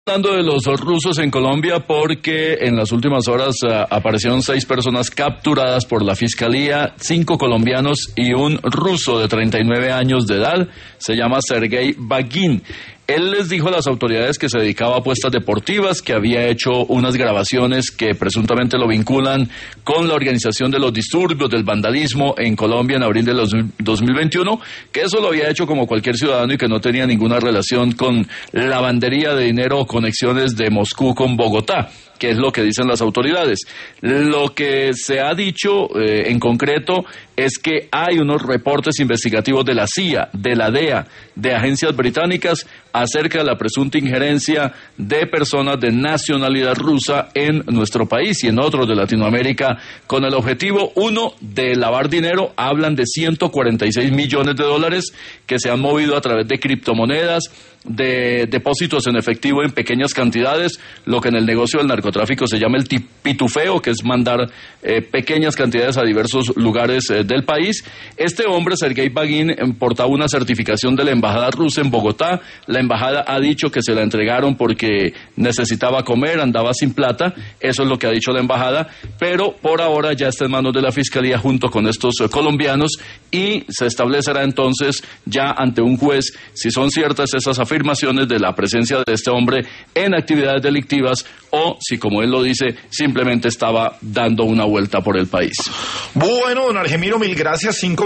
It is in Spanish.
Hablando de los rusos en Colombia, porque en las últimas horas aparecieron 6 personas capturadas por la Fiscalía, 5 colombianos y un ruso de 39 años de edad, se llama Sergei Bagin. Él les dijo a las autoridades que se dedicaba a apuestas deportivas, que había hecho unas grabaciones que presuntamente lo vinculan con la organización de los disturbios, del vandalismo en Colombia en abril de 2021, que eso lo había hecho como cualquier ciudadano y que no tenía ninguna relación con lavandería de dinero o conexiones de Moscú con Bogotá, que es lo que dicen las autoridades. Lo que se ha dicho en concreto es que hay unos reportes investigativos de la CIA, de la DEA, de agencias británicas acerca de la presunta injerencia de personas de nacionalidad rusa en nuestro país y en otros de Latinoamérica con el objetivo, uno, de lavar dinero. Hablan de 146 millones de dólares que se han movido a través de criptomonedas, de depósitos en efectivo en pequeñas cantidades, lo que en el negocio del narcotráfico se llama el pitufeo, que es mandar pequeñas cantidades a diversos lugares del país. Este hombre, Sergei Bagin, portaba una certificación de la embajada rusa en Bogotá. La embajada ha dicho que se la entregaron porque necesitaba comer, andaba sin plata, eso es lo que ha dicho la embajada, pero por ahora ya está en manos de la Fiscalía junto con estos colombianos y se establecerá entonces ya ante un juez si son ciertas esas afirmaciones de la presencia de este hombre en actividades delictivas o si, como él lo dice, simplemente estaba dando una vuelta por el país. Bueno, don Argemiro, mil gracias.